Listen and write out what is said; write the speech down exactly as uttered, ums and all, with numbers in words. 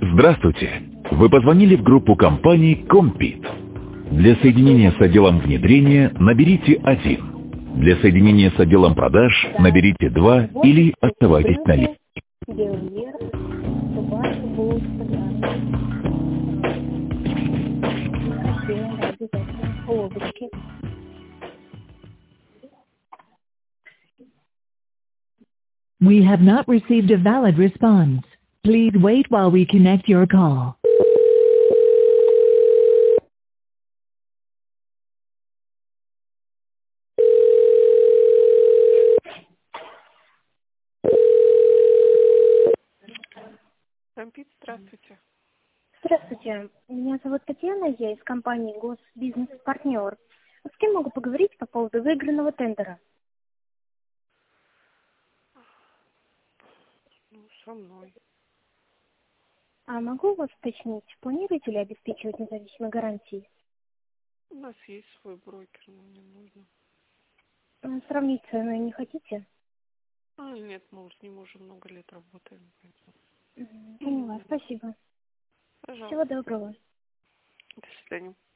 Здравствуйте! Вы позвонили в группу компании «Компит». Для соединения с отделом внедрения наберите один. Для соединения с отделом продаж наберите два или оставайтесь на линии. We have not received a valid response. Please wait while we connect your call. Компит, здравствуйте. Здравствуйте, меня зовут Татьяна, я из компании Госбизнес-партнер. С кем могу поговорить по поводу выигранного тендера? Ну, со мной. А могу у вас уточнить, планируете ли обеспечивать независимые гарантии? У нас есть свой брокер, но мне нужно. М, Сравнить цену не хотите? А, нет, мы уже с ним уже много лет работаем. Поэтому... М, Поняла, спасибо. Пожалуйста. Всего доброго. До свидания.